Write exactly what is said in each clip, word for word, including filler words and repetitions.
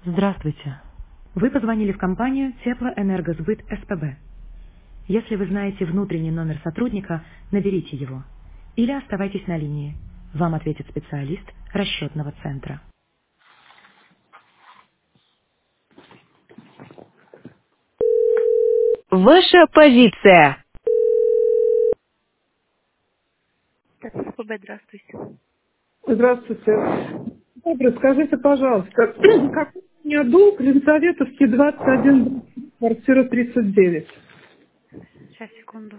Здравствуйте. Вы позвонили в компанию Теплоэнергосбыт СПБ. Если вы знаете внутренний номер сотрудника, наберите его. Или оставайтесь на линии. Вам ответит специалист расчетного центра. Ваша позиция. СПБ, здравствуйте. Здравствуйте. Добрый, скажите, пожалуйста, как у меня долг Ленсоветовский двадцать один, квартира тридцать девять? Сейчас, секунду.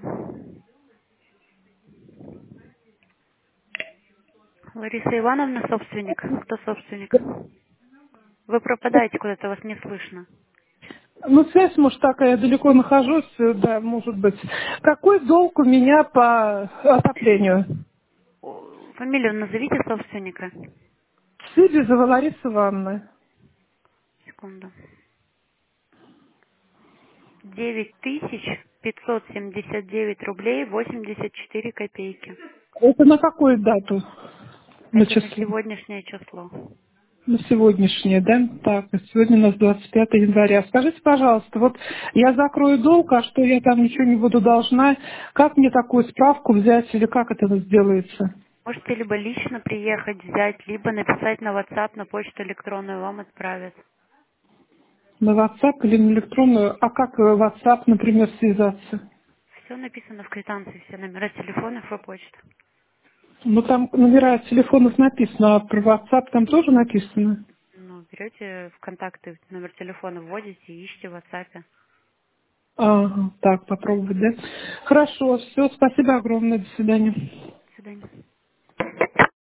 Лариса Ивановна, собственник. Кто собственник? Вы пропадаете куда-то, вас не слышно. Ну, связь, может, такая, я далеко нахожусь, э, да, может быть. Какой долг у меня по отоплению? О, фамилию назовите собственника. Сибизова Лариса Ивановна. Секунду. Девять тысяч пятьсот семьдесят девять рублей восемьдесят четыре копейки. Это на какую дату? На Это на число? сегодняшнее число. На сегодняшнее, да? Так, а сегодня у нас двадцать пятое января. Скажите, пожалуйста, вот я закрою долг, а что я там ничего не буду должна? Как мне такую справку взять или как это сделается? Можете либо лично приехать, взять, либо написать на WhatsApp, на почту электронную, вам отправят. На WhatsApp или на электронную? А как э, WhatsApp, например, связаться? Все написано в квитанции, все номера телефонов и почта. Ну, там номера телефонов написано, а про WhatsApp там тоже написано? Ну, берете в контакты номер телефона, вводите и ищите в WhatsApp. Ага, так, попробовать, да? Хорошо, все, спасибо огромное, до свидания. До свидания.